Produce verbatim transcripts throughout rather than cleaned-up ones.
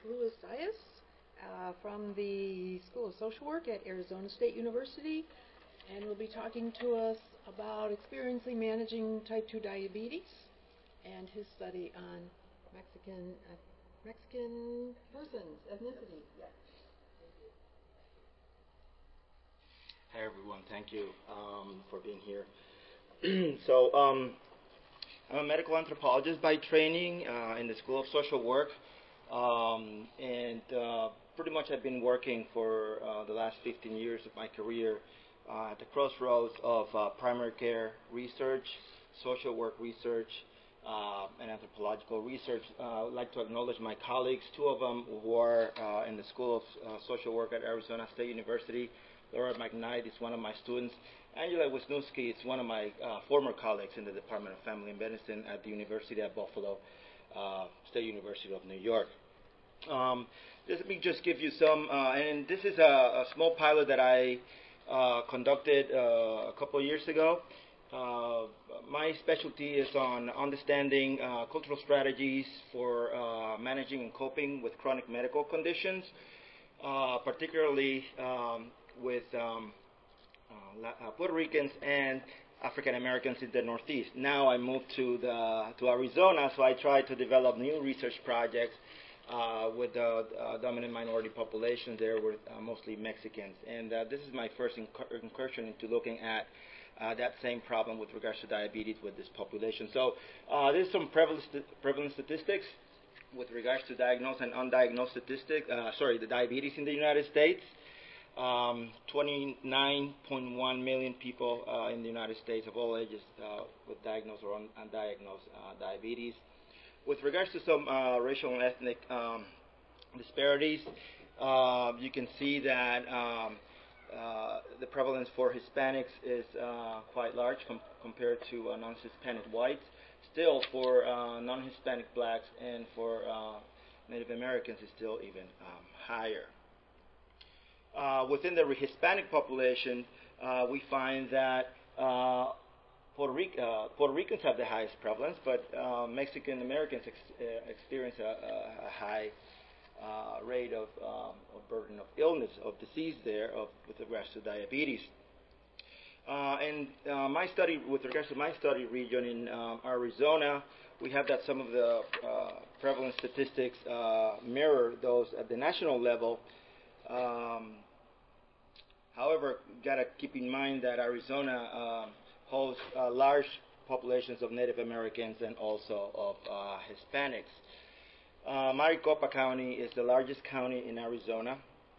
Louis Zayas uh, from the School of Social Work at Arizona State University, and will be talking to us about experiencing managing type two diabetes and his study on Mexican uh, Mexican persons, ethnicity. Yes. Hi everyone, thank you um, for being here. so um, I'm a medical anthropologist by training uh, in the School of Social Work, um, and uh, pretty much I've been working for uh, the last fifteen years of my career uh, at the crossroads of uh, primary care research, social work research, uh, and anthropological research. Uh, I would like to acknowledge my colleagues, two of them who are uh, in the School of uh, Social Work at Arizona State University. Laura McKnight is one of my students. Angela Wisniewski is one of my uh, former colleagues in the Department of Family Medicine at the University of Buffalo, uh, State University of New York. Um, let me just give you some, uh, and this is a, a small pilot that I uh, conducted uh, a couple of years ago. Uh, my specialty is on understanding uh, cultural strategies for uh, managing and coping with chronic medical conditions, uh, particularly um, with um, uh, uh, Puerto Ricans and African Americans in the Northeast. Now I moved to the to Arizona, so I try to develop new research projects uh, with the uh, dominant minority population there, with uh, mostly Mexicans. And uh, this is my first incur- incursion into looking at uh, that same problem with regards to diabetes with this population. So uh, there's some prevalence st- prevalence statistics with regards to diagnosed and undiagnosed statistic. Uh, sorry, the diabetes in the United States. Um, twenty-nine point one million people uh, in the United States of all ages uh, with diagnosed or un- undiagnosed uh, diabetes. With regards to some uh, racial and ethnic um, disparities, uh, you can see that um, uh, the prevalence for Hispanics is uh, quite large com- compared to uh, non-Hispanic whites. Still, for uh, non-Hispanic blacks and for uh, Native Americans, is still even um, higher. Uh, within the Hispanic population, uh, we find that uh, Puerto, Ric- uh, Puerto Ricans have the highest prevalence, but uh, Mexican Americans ex- uh, experience a, a, a high uh, rate of, um, of burden of illness, of disease there, of, with regards to diabetes. Uh, and uh, my study, with regards to my study region in um, Arizona, we have that some of the uh, prevalence statistics uh, mirror those at the national level. Um, however, gotta keep in mind that Arizona uh, hosts uh, large populations of Native Americans and also of uh, Hispanics. Uh, Maricopa County is the largest county in Arizona,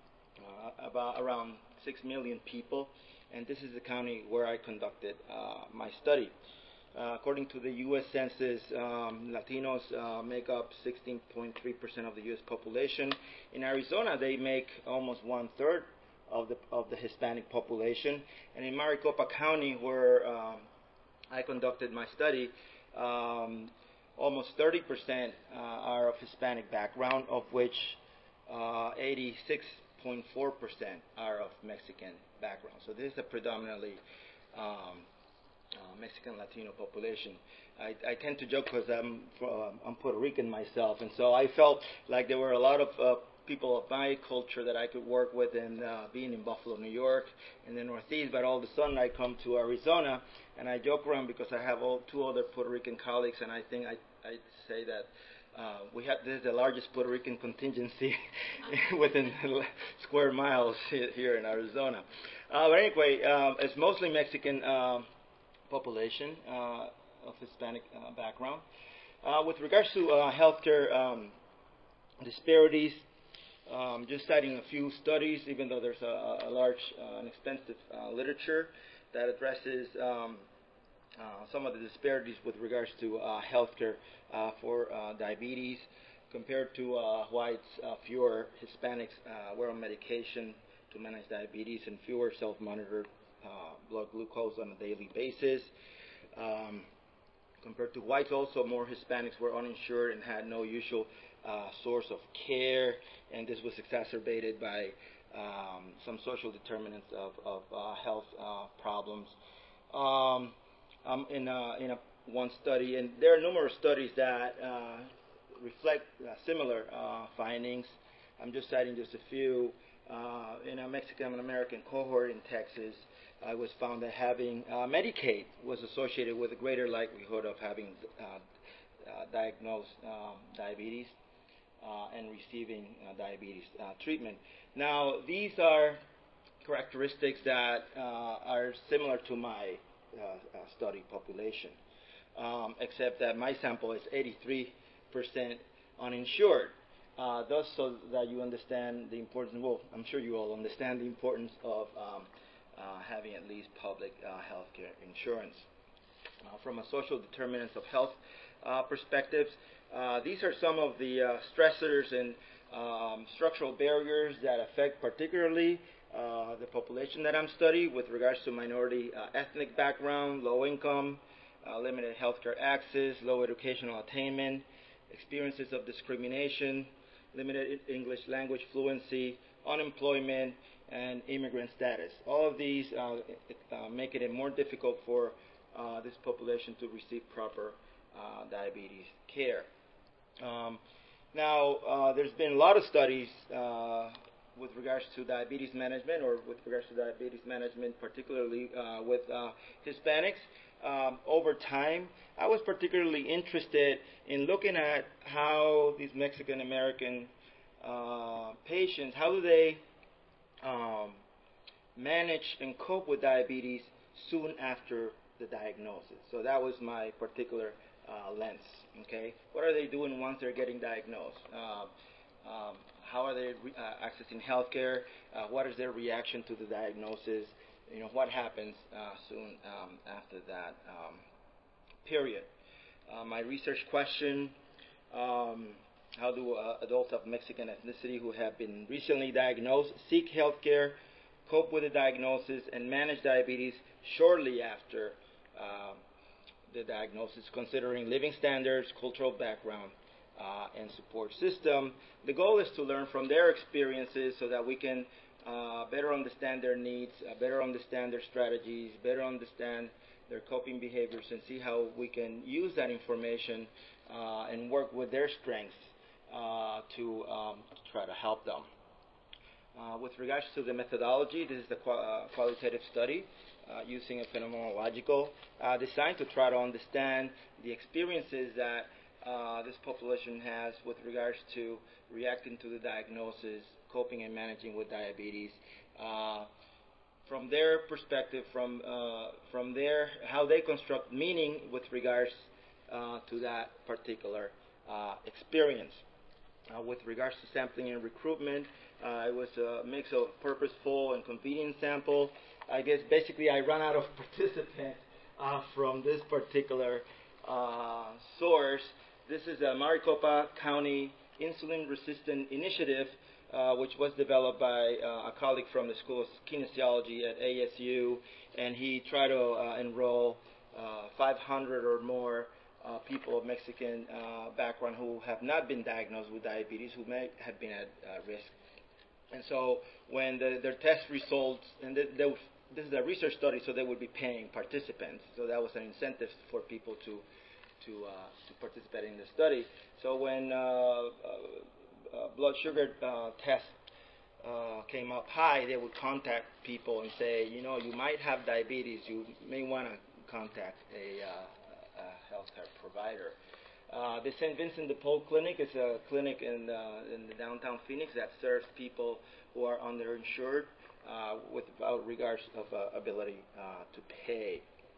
uh, about around six million people, and this is the county where I conducted uh, my study. Uh, according to the U S Census, um, Latinos uh, make up sixteen point three percent of the U S population. In Arizona, they make almost one-third of the of the Hispanic population. And in Maricopa County, where um, I conducted my study, um, almost thirty percent uh, are of Hispanic background, of which uh, eighty-six point four percent are of Mexican background. So this is a predominantly um, Uh, Mexican Latino population. I, I tend to joke because I'm uh, I'm Puerto Rican myself, and so I felt like there were a lot of uh, people of my culture that I could work with, and uh, being in Buffalo, New York, in the Northeast. But all of a sudden, I come to Arizona, and I joke around because I have all two other Puerto Rican colleagues, and I think I I say that. Uh, we have this is the largest Puerto Rican contingency within square miles here in Arizona. Uh, but anyway, um, it's mostly Mexican uh, population uh, of Hispanic uh, background. Uh, with regards to uh, healthcare um, disparities, um, just citing a few studies, even though there's a, a large uh, and extensive uh, literature that addresses um, uh, some of the disparities with regards to uh, healthcare uh, for uh, diabetes. Compared to uh, whites, uh, fewer Hispanics uh, were on medication to manage diabetes, and fewer self-monitored Uh, blood glucose on a daily basis. Um, compared to whites, also more Hispanics were uninsured and had no usual uh, source of care, and this was exacerbated by um, some social determinants of, of uh, health uh, problems. Um, um, in a, in a one study, and there are numerous studies that uh, reflect uh, similar uh, findings. I'm just citing just a few. Uh, in a Mexican-American cohort in Texas, uh, it was found that having uh, Medicaid was associated with a greater likelihood of having uh, uh, diagnosed um, diabetes uh, and receiving uh, diabetes uh, treatment. Now, these are characteristics that uh, are similar to my uh, uh, study population, um, except that my sample is eighty-three percent uninsured. Uh, thus, so that you understand the importance, well, I'm sure you all understand the importance of um, uh, having at least public uh, health care insurance. Uh, from a social determinants of health uh, perspectives, uh, these are some of the uh, stressors and um, structural barriers that affect particularly uh, the population that I'm studying with regards to minority uh, ethnic background, low income, uh, limited healthcare access, low educational attainment, experiences of discrimination, limited English language fluency, unemployment, and immigrant status. All of these uh, uh, make it more difficult for uh, this population to receive proper uh, diabetes care. Um, now, uh, there's been a lot of studies uh, with regards to diabetes management, or with regards to diabetes management, particularly uh, with uh, Hispanics. Um, over time, I was particularly interested in looking at how these Mexican American uh, patients, how do they um, manage and cope with diabetes soon after the diagnosis. So that was my particular uh, lens. Okay, what are they doing once they're getting diagnosed? Uh, um, how are they re- uh, accessing healthcare? Uh, what is their reaction to the diagnosis? You know, what happens uh, soon um, after that um, period. Uh, my research question, um, how do uh, adults of Mexican ethnicity who have been recently diagnosed seek health care, cope with the diagnosis, and manage diabetes shortly after uh, the diagnosis, considering living standards, cultural background, uh, and support system. The goal is to learn from their experiences so that we can Uh, better understand their needs, uh, better understand their strategies, better understand their coping behaviors, and see how we can use that information uh, and work with their strengths uh, to, um, to try to help them. Uh, with regards to the methodology, this is the qu- uh, qualitative study uh, using a phenomenological uh, design to try to understand the experiences that uh, this population has with regards to reacting to the diagnosis, coping and managing with diabetes, uh, from their perspective, from uh, from their how they construct meaning with regards uh, to that particular uh, experience. Uh, with regards to sampling and recruitment, uh, it was a mix of purposeful and convenient sample. I guess basically I ran out of participants uh, from this particular uh, source. This is a Maricopa County Insulin Resistant Initiative, Uh, which was developed by uh, a colleague from the School of Kinesiology at A S U, and he tried to uh, enroll uh, five hundred or more uh, people of Mexican uh, background who have not been diagnosed with diabetes, who may have been at uh, risk. And so when the, their test results, and they, they, this is a research study, so they would be paying participants, so that was an incentive for people to to, uh, to participate in the study. So when uh, uh, Uh, blood sugar uh, test uh, came up high, they would contact people and say, you know, you might have diabetes. You may want to contact a, uh, a healthcare provider. Uh, the Saint Vincent de Paul Clinic is a clinic in, uh, in the downtown Phoenix that serves people who are underinsured uh, without regards of uh, ability uh, to pay.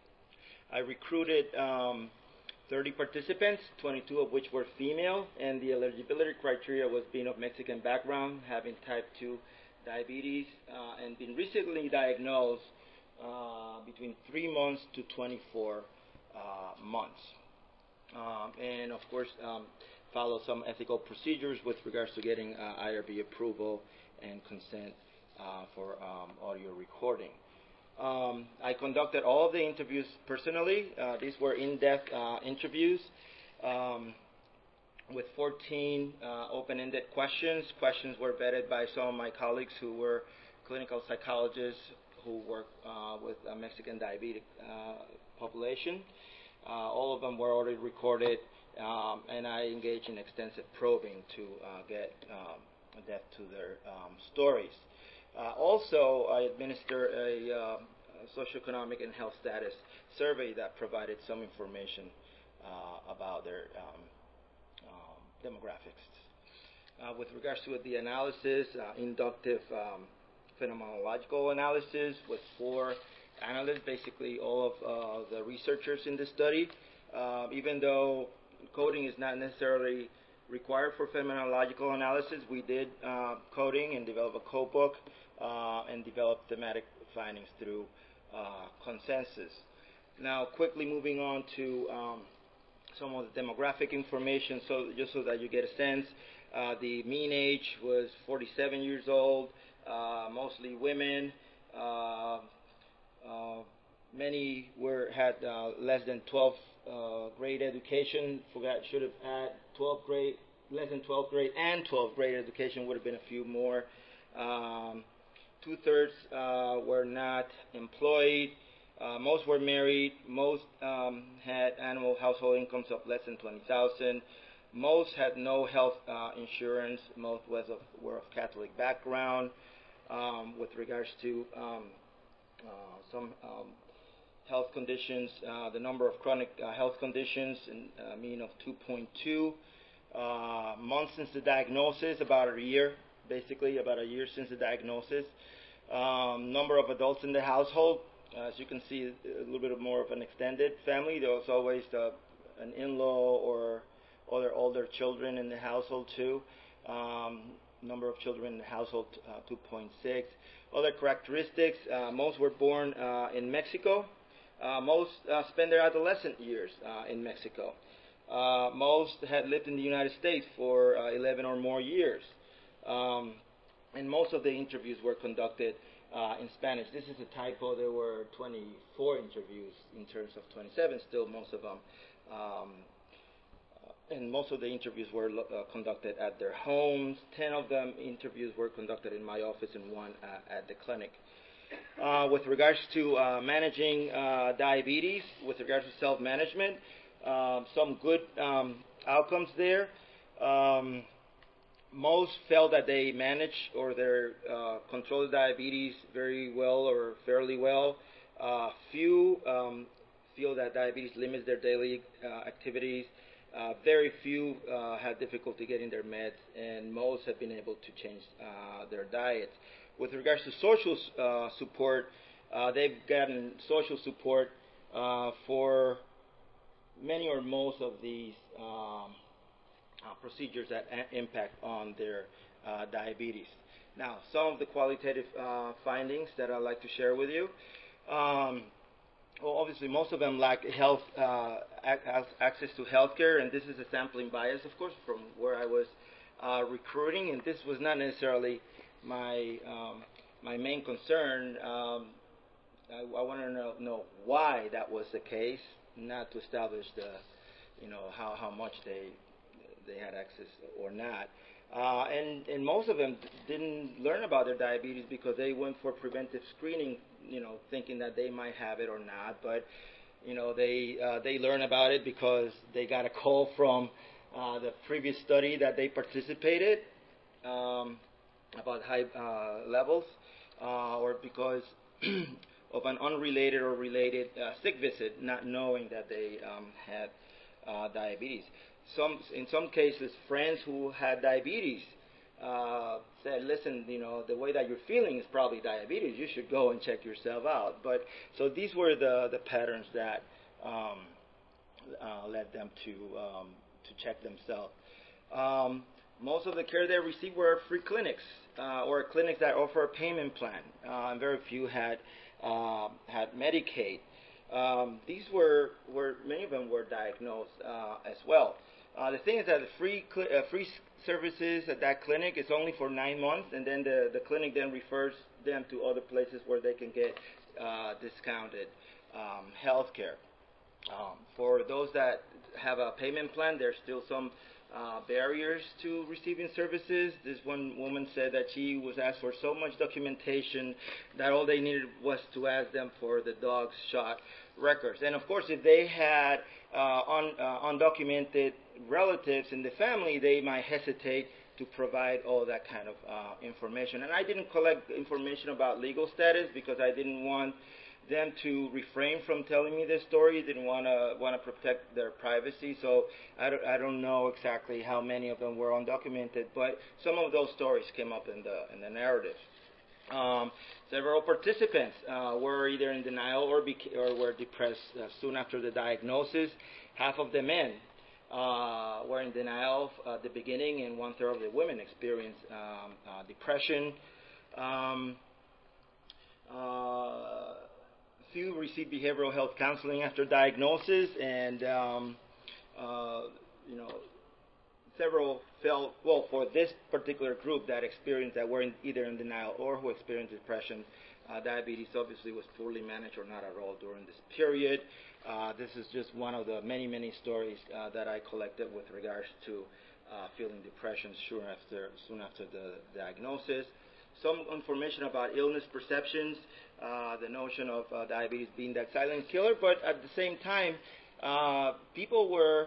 I recruited Um, thirty participants, twenty-two of which were female, and the eligibility criteria was being of Mexican background, having type two diabetes, uh, and been recently diagnosed uh, between three months to twenty-four uh, months. Um, and of course, um, follow some ethical procedures with regards to getting uh, I R B approval and consent uh, for um, audio recording. Um, I conducted all of the interviews personally. Uh, these were in-depth uh, interviews um, with fourteen uh, open-ended questions. Questions were vetted by some of my colleagues who were clinical psychologists who work uh, with a Mexican diabetic uh, population. Uh, all of them were already recorded um, and I engage in extensive probing to uh, get um, depth to their um, stories. Uh, also, I administer a, uh, a socioeconomic and health status survey that provided some information uh, about their um, um, demographics. Uh, with regards to the analysis, uh, inductive um, phenomenological analysis with four analysts, basically all of uh, the researchers in the study. Uh, even though coding is not necessarily required for phenomenological analysis, we did uh, coding and develop a code book uh, and develop thematic findings through uh, consensus. Now, quickly moving on to um, some of the demographic information, so just so that you get a sense. Uh, the mean age was forty-seven years old, uh, mostly women. Uh, uh, many were had uh, less than twelfth uh, grade education. Forgot should have had twelfth grade, less than twelfth grade, and twelfth grade education would have been a few more. Um, Two thirds uh, were not employed. Uh, most were married. Most um, had annual household incomes of less than twenty thousand. Most had no health uh, insurance. Most was of, were of Catholic background. Um, with regards to um, uh, some um, health conditions, uh, the number of chronic uh, health conditions, in a mean of two point two. Uh, months since the diagnosis, about a year, basically about a year since the diagnosis. Um, number of adults in the household, uh, as you can see, a little bit more of an extended family. There was always uh, an in-law or other older children in the household too. Um, number of children in the household, uh, two point six. Other characteristics, uh, most were born uh, in Mexico. Uh, most uh, spent their adolescent years uh, in Mexico. Uh, most had lived in the United States for uh, eleven or more years. Um, and most of the interviews were conducted uh, in Spanish. This is a typo. There were twenty-four interviews in terms of twenty-seven, still most of them. Um, and most of the interviews were uh, conducted at their homes. Ten of them interviews were conducted in my office and one uh, at the clinic. Uh, with regards to uh, managing uh, diabetes, with regards to self-management, um, some good um, outcomes there. Um, most felt that they manage or they uh, control diabetes very well or fairly well. Uh, few um, feel that diabetes limits their daily uh, activities. Uh, very few uh, had difficulty getting their meds, and most have been able to change uh, their diets. With regards to social uh, support, uh, they've gotten social support uh, for many or most of these um, uh, procedures that a- impact on their uh, diabetes. Now, some of the qualitative uh, findings that I'd like to share with you. Um, well, obviously, most of them lack health uh, ac- access to healthcare, and this is a sampling bias, of course, from where I was uh, recruiting, and this was not necessarily my um, my main concern. Um, I, I want to know, know why that was the case, not to establish the, you know, how, how much they they had access or not. Uh, and and most of them didn't learn about their diabetes because they went for preventive screening, you know, thinking that they might have it or not. But you know, they uh, they learn about it because they got a call from uh, the previous study that they participated um, about high uh, levels, uh, or because of an unrelated or related uh, sick visit, not knowing that they um, had uh, diabetes. Some, in some cases, friends who had diabetes uh, said, "Listen, you know, the way that you're feeling is probably diabetes. You should go and check yourself out." But so these were the the patterns that um, uh, led them to um, to check themselves. Um, most of the care they received were free clinics uh, or clinics that offer a payment plan. Uh, and very few had uh, had Medicaid. Um, these were, were many of them were diagnosed uh, as well. Uh, the thing is that the free cl- uh, free services at that clinic is only for nine months, and then the, the clinic then refers them to other places where they can get uh, discounted um, health care. Um, for those that have a payment plan, there's still some uh, barriers to receiving services. This one woman said that she was asked for so much documentation that all they needed was to ask them for the dog's shot records. And of course, if they had uh, un, uh, undocumented relatives in the family, they might hesitate to provide all that kind of uh, information. And I didn't collect information about legal status because I didn't want them to refrain from telling me their story. Didn't want to want to protect their privacy. So I don't, I don't know exactly how many of them were undocumented, but some of those stories came up in the in the narrative. Um, several participants uh, were either in denial or, beca- or were depressed uh, soon after the diagnosis. Half of the men uh, were in denial uh, at the beginning, and one third of the women experienced um, uh, depression. Um, uh, few received behavioral health counseling after diagnosis, and um, uh, you know. Several felt, well, for this particular group that experienced, that were in, either in denial or who experienced depression, uh, diabetes obviously was poorly managed or not at all during this period. Uh, this is just one of the many, many stories uh, that I collected with regards to uh, feeling depression soon after, soon after the diagnosis. Some information about illness perceptions, uh, the notion of uh, diabetes being that silent killer, but at the same time, uh, people were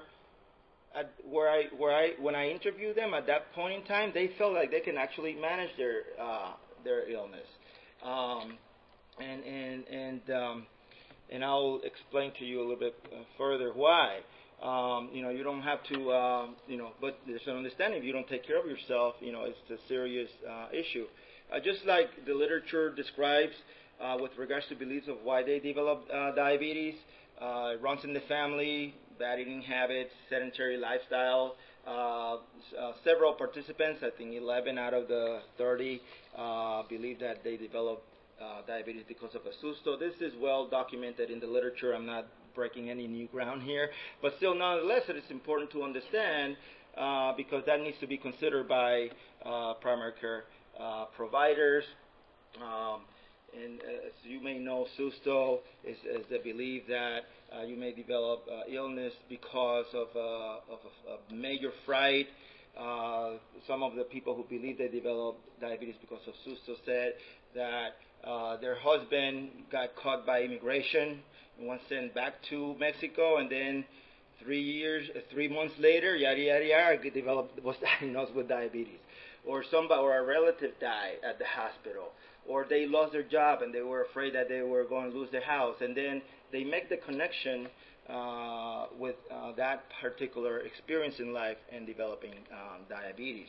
At where I, where I, when I interviewed them at that point in time, they felt like they can actually manage their uh, their illness, um, and and and um, and I'll explain to you a little bit uh, further why. Um, you know, you don't have to, uh, you know, but there's an understanding. If you don't take care of yourself, you know, it's a serious uh, issue. Uh, just like the literature describes uh, with regards to beliefs of why they develop uh, diabetes, uh, it runs in the family. Bad eating habits, sedentary lifestyle. Uh, uh, several participants, I think eleven out of the thirty, uh, believe that they developed uh, diabetes because of a susto. This is well documented in the literature. I'm not breaking any new ground here, but still, nonetheless, it is important to understand uh, because that needs to be considered by uh, primary care uh, providers. Um, And uh, as you may know, susto is, is the belief that uh, you may develop uh, illness because of, uh, of a, a major fright. Uh, some of the people who believe they developed diabetes because of susto said that uh, their husband got caught by immigration and was sent back to Mexico, and then three years, uh, three months later, yada yada yada, developed was diagnosed with diabetes, or somebody or a relative died at the hospital. Or they lost their job and they were afraid that they were going to lose their house. And then they make the connection uh, with uh, that particular experience in life and developing um, diabetes.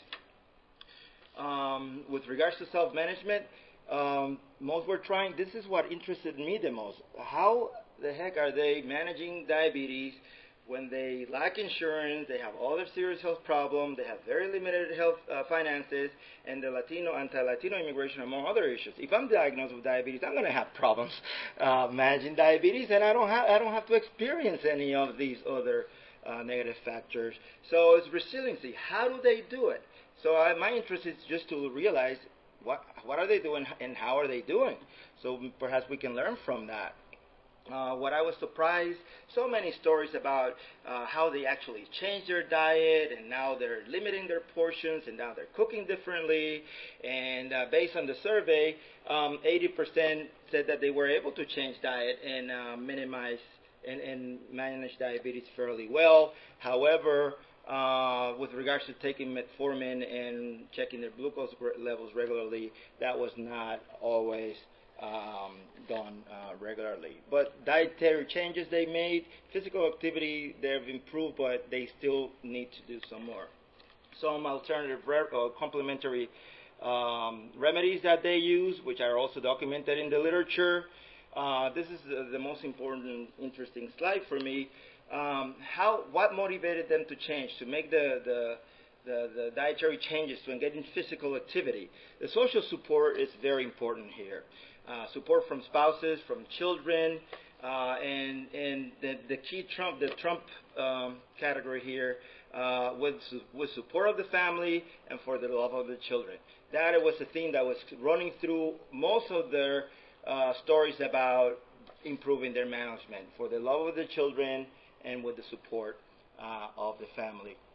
Um, with regards to self-management, um, most were trying, this is what interested me the most. How the heck are they managing diabetes when they lack insurance, they have all their serious health problems, they have very limited health uh, finances, and the Latino, anti-Latino immigration, among other issues. If I'm diagnosed with diabetes, I'm going to have problems uh, managing diabetes, and I don't have I don't have to experience any of these other uh, negative factors. So it's resiliency. How do they do it? So I, my interest is just to realize what what are they doing and how are they doing. So perhaps we can learn from that. Uh, what I was surprised, so many stories about uh, how they actually changed their diet, and now they're limiting their portions, and now they're cooking differently. And uh, based on the survey, um, eighty percent said that they were able to change diet and uh, minimize and, and manage diabetes fairly well. However, uh, with regards to taking metformin and checking their glucose levels regularly, that was not always Um, done uh, regularly. But dietary changes they made, physical activity, they've improved, but they still need to do some more. Some alternative re- uh, complementary um, remedies that they use, which are also documented in the literature. Uh, this is the, the most important, interesting slide for me. Um, how, what motivated them to change, to make the, the The, the dietary changes to engage in physical activity? The social support is very important here. Uh, support from spouses, from children, uh, and and the, the key Trump, the Trump um, category here, uh, with with support of the family and for the love of the children. That was a theme that was running through most of their uh, stories about improving their management, for the love of the children and with the support uh, of the family.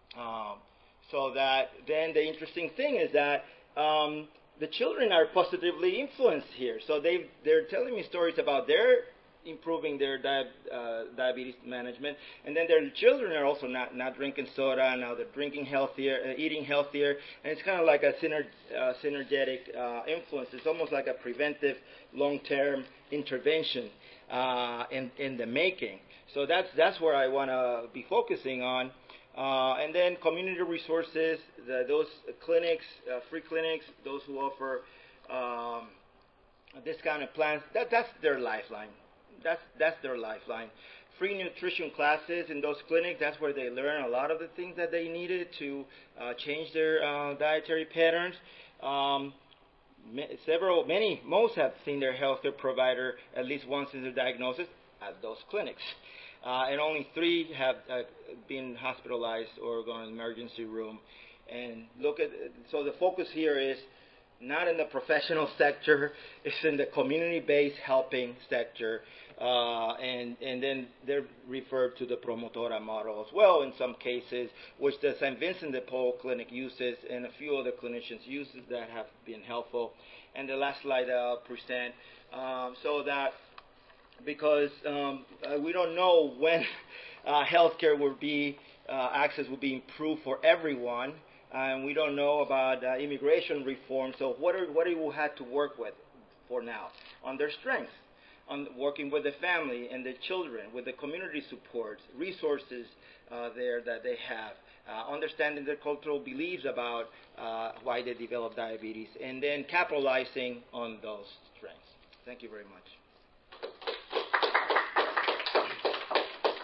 Um, so that then the interesting thing is that um, the children are positively influenced here. So they they're telling me stories about their improving their di- uh, diabetes management, and then their children are also not, not drinking soda. Now they're drinking healthier, uh, eating healthier, and it's kind of like a syner- uh, synergetic uh, influence. It's almost like a preventive, long-term intervention uh, in in the making. So that's that's where I want to be focusing on. Uh, and then community resources, the, those clinics, uh, free clinics, those who offer um, discounted plans, that, that's their lifeline. That's, that's their lifeline. Free nutrition classes in those clinics, that's where they learn a lot of the things that they needed to uh, change their uh, dietary patterns. Um, several, many, most have seen their healthcare provider at least once in their diagnosis at those clinics. Uh, and only three have uh, been hospitalized or gone to the emergency room. And look at, so the focus here is not in the professional sector, it's in the community-based helping sector. Uh, and, and then they're referred to the Promotora model as well in some cases, which the Saint Vincent de Paul Clinic uses and a few other clinicians use that have been helpful. And the last slide I'll present, um, so that because um, uh, we don't know when uh, healthcare will be, uh, access will be improved for everyone, and we don't know about uh, immigration reform. So what are what do we have to work with for now? On their strengths, on working with the family and the children, with the community support, resources uh, there that they have, uh, understanding their cultural beliefs about uh, why they develop diabetes, and then capitalizing on those strengths. Thank you very much.